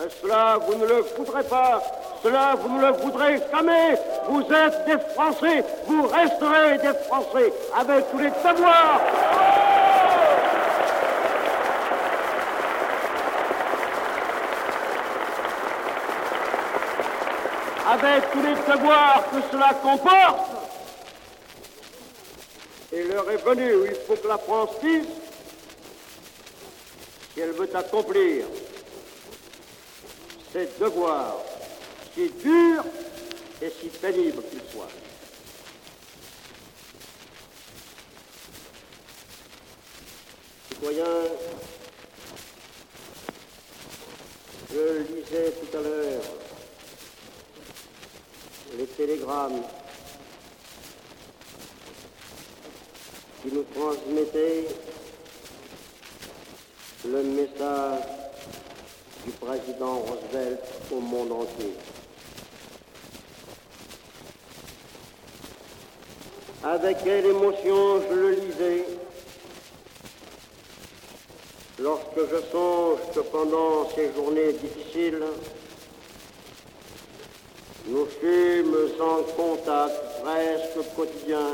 Mais cela, vous ne le voudrez pas. Cela, vous ne le voudrez jamais. Vous êtes des Français. Vous resterez des Français avec tous les devoirs. Avec tous les devoirs que cela comporte. Et l'heure est venue où il faut que la France dise si elle veut accomplir ses devoirs, si durs et si pénibles qu'ils soient. Citoyens, je lisais tout à l'heure les télégrammes qui nous transmettaient le message du président Roosevelt au monde entier. Avec quelle émotion je le lisais lorsque je songe que pendant ces journées difficiles, nous fûmes en contact presque quotidien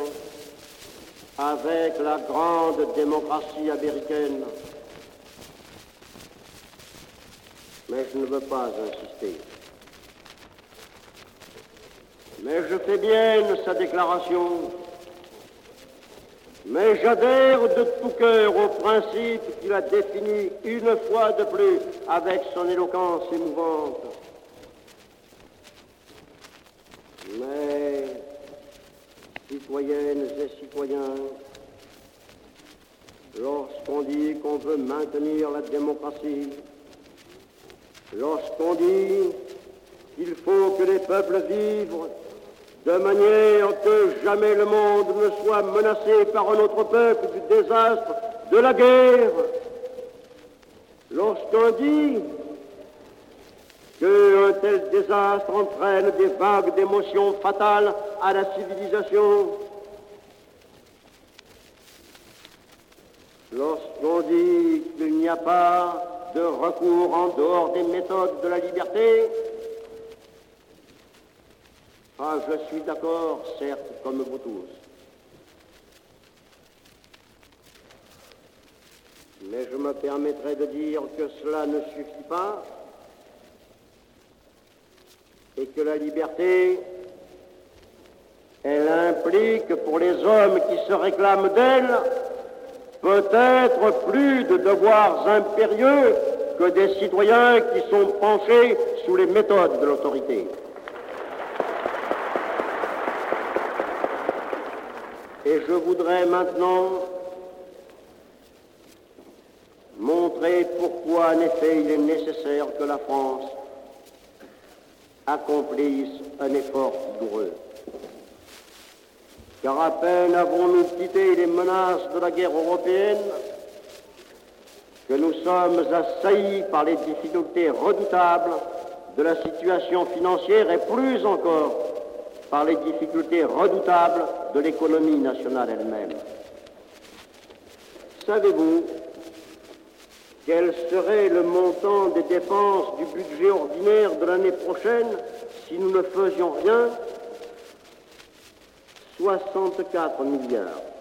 avec la grande démocratie américaine. Mais je ne veux pas insister. Mais je fais bien sa déclaration. Mais j'adhère de tout cœur au principe qu'il a défini une fois de plus avec son éloquence émouvante. Mais, citoyennes et citoyens, lorsqu'on dit qu'on veut maintenir la démocratie, lorsqu'on dit qu'il faut que les peuples vivent de manière que jamais le monde ne soit menacé par un autre peuple du désastre de la guerre, lorsqu'on dit qu'un tel désastre entraîne des vagues d'émotions fatales à la civilisation, lorsqu'on dit qu'il n'y a pas de recours en dehors des méthodes de la liberté, je suis d'accord, certes, comme vous tous. Mais je me permettrai de dire que cela ne suffit pas et que la liberté, elle implique pour les hommes qui se réclament d'elle peut-être plus de devoirs impérieux que des citoyens qui sont penchés sous les méthodes de l'autorité. Et je voudrais maintenant montrer pourquoi, en effet, il est nécessaire que la France accomplisse un effort douloureux. Car à peine avons-nous quitté les menaces de la guerre européenne que nous sommes assaillis par les difficultés redoutables de la situation financière et plus encore par les difficultés redoutables de l'économie nationale elle-même. Savez-vous quel serait le montant des dépenses du budget ordinaire de l'année prochaine si nous ne faisions rien? 64 milliards.